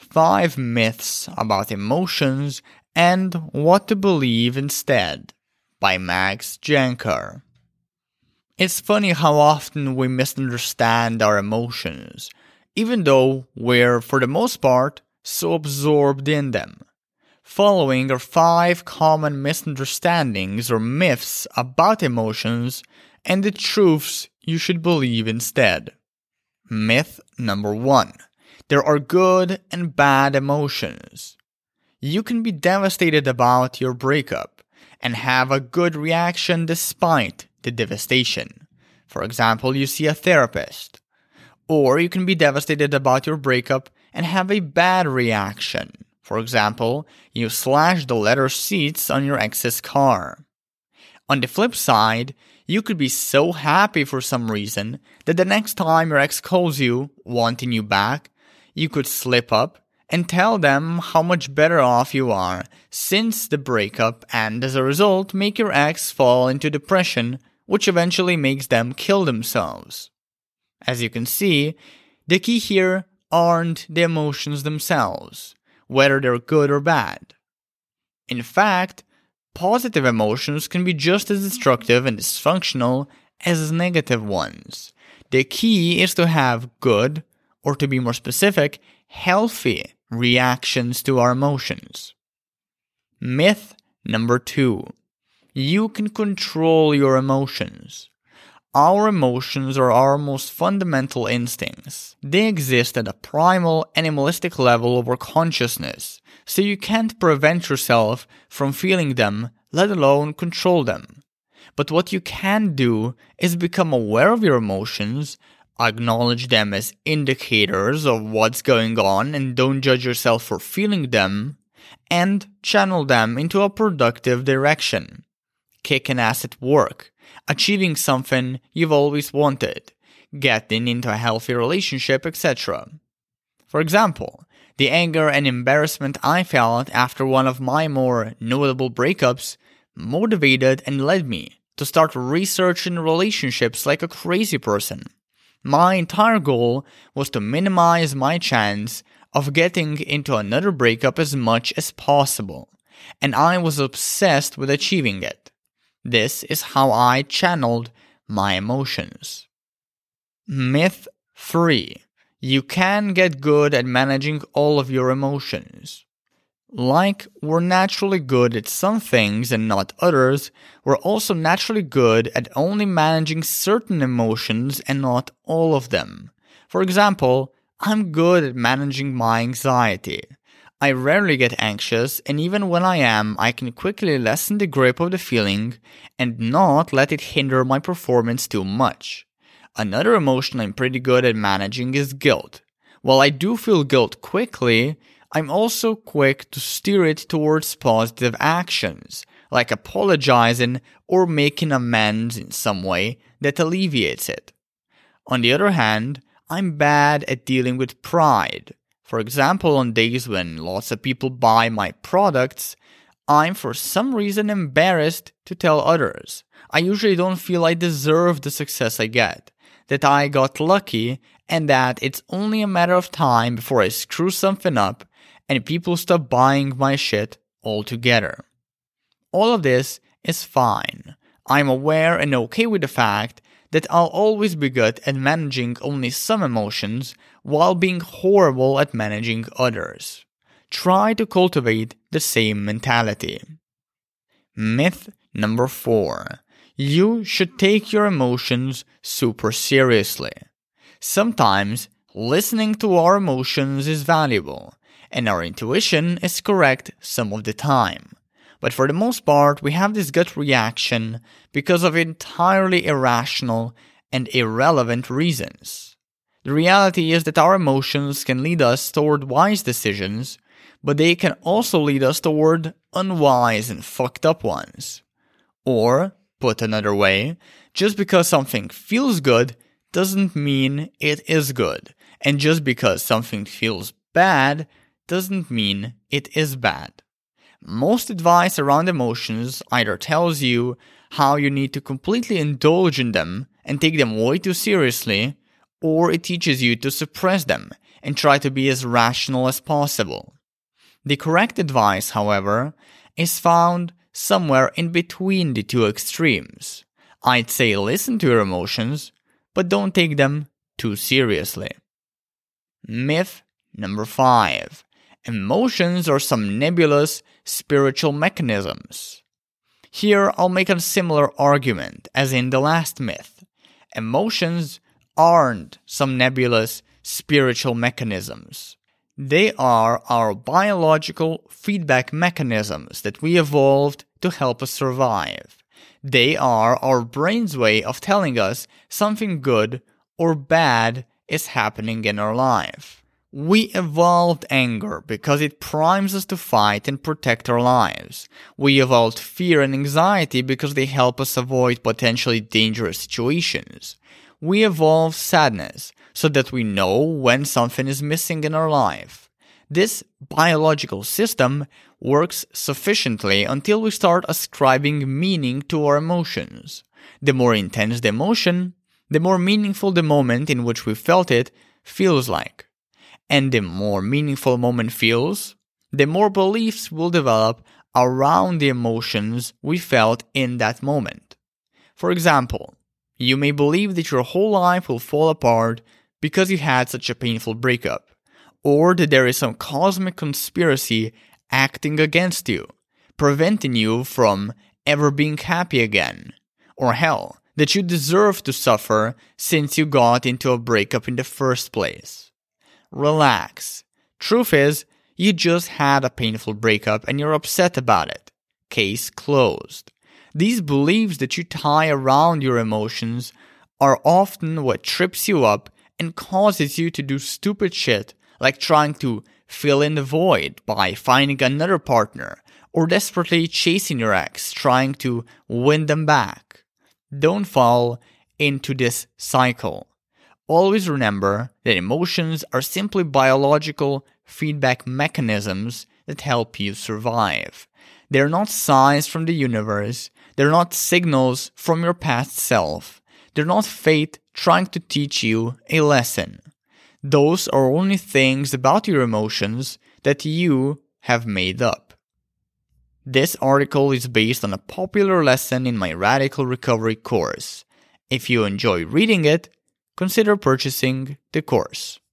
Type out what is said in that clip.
5 Myths About Emotions and What to Believe Instead by Max Jankar. It's funny how often we misunderstand our emotions, even though we're, for the most part, so absorbed in them. Following are 5 common misunderstandings or myths about emotions and the truths you should believe instead. Myth number 1. There are good and bad emotions. You can be devastated about your breakup and have a good reaction despite the devastation. For example, you see a therapist. Or you can be devastated about your breakup and have a bad reaction. For example, you slash the leather seats on your ex's car. On the flip side, you could be so happy for some reason that the next time your ex calls you, wanting you back, you could slip up and tell them how much better off you are since the breakup and as a result make your ex fall into depression, which eventually makes them kill themselves. As you can see, the key here aren't the emotions themselves, whether they're good or bad. In fact, positive emotions can be just as destructive and dysfunctional as negative ones. The key is to have good, or to be more specific, healthy reactions to our emotions. Myth number 2. You can control your emotions. Our emotions are our most fundamental instincts. They exist at a primal, animalistic level of our consciousness, so you can't prevent yourself from feeling them, let alone control them. But what you can do is become aware of your emotions, acknowledge them as indicators of what's going on and don't judge yourself for feeling them, and channel them into a productive direction. Kicking ass at work, achieving something you've always wanted, getting into a healthy relationship, etc. For example, the anger and embarrassment I felt after one of my more notable breakups motivated and led me to start researching relationships like a crazy person. My entire goal was to minimize my chance of getting into another breakup as much as possible, and I was obsessed with achieving it. This is how I channeled my emotions. Myth 3. You can get good at managing all of your emotions. Like we're naturally good at some things and not others, we're also naturally good at only managing certain emotions and not all of them. For example, I'm good at managing my anxiety. I rarely get anxious, and even when I am, I can quickly lessen the grip of the feeling and not let it hinder my performance too much. Another emotion I'm pretty good at managing is guilt. While I do feel guilt quickly, I'm also quick to steer it towards positive actions, like apologizing or making amends in some way that alleviates it. On the other hand, I'm bad at dealing with pride. For example, on days when lots of people buy my products, I'm for some reason embarrassed to tell others. I usually don't feel I deserve the success I get, that I got lucky, and that it's only a matter of time before I screw something up and people stop buying my shit altogether. All of this is fine. I'm aware and okay with the fact that I'll always be good at managing only some emotions while being horrible at managing others. Try to cultivate the same mentality. Myth number 4. You should take your emotions super seriously. Sometimes listening to our emotions is valuable, and our intuition is correct some of the time. But for the most part, we have this gut reaction because of entirely irrational and irrelevant reasons. The reality is that our emotions can lead us toward wise decisions, but they can also lead us toward unwise and fucked up ones. Or, put another way, just because something feels good doesn't mean it is good, and just because something feels bad doesn't mean it is bad. Most advice around emotions either tells you how you need to completely indulge in them and take them way too seriously, or it teaches you to suppress them and try to be as rational as possible. The correct advice, however, is found somewhere in between the two extremes. I'd say listen to your emotions, but don't take them too seriously. Myth number 5. Emotions are some nebulous spiritual mechanisms. Here I'll make a similar argument as in the last myth. Emotions aren't some nebulous spiritual mechanisms. They are our biological feedback mechanisms that we evolved to help us survive. They are our brain's way of telling us something good or bad is happening in our life. We evolved anger because it primes us to fight and protect our lives. We evolved fear and anxiety because they help us avoid potentially dangerous situations. We evolved sadness so that we know when something is missing in our life. This biological system works sufficiently until we start ascribing meaning to our emotions. The more intense the emotion, the more meaningful the moment in which we felt it feels like. And the more meaningful a moment feels, the more beliefs will develop around the emotions we felt in that moment. For example, you may believe that your whole life will fall apart because you had such a painful breakup, or that there is some cosmic conspiracy acting against you, preventing you from ever being happy again, or hell, that you deserve to suffer since you got into a breakup in the first place. Relax. Truth is, you just had a painful breakup and you're upset about it. Case closed. These beliefs that you tie around your emotions are often what trips you up and causes you to do stupid shit like trying to fill in the void by finding another partner or desperately chasing your ex, trying to win them back. Don't fall into this cycle. Always remember that emotions are simply biological feedback mechanisms that help you survive. They're not signs from the universe. They're not signals from your past self. They're not fate trying to teach you a lesson. Those are only things about your emotions that you have made up. This article is based on a popular lesson in my Radical Recovery course. If you enjoy reading it, consider purchasing the course.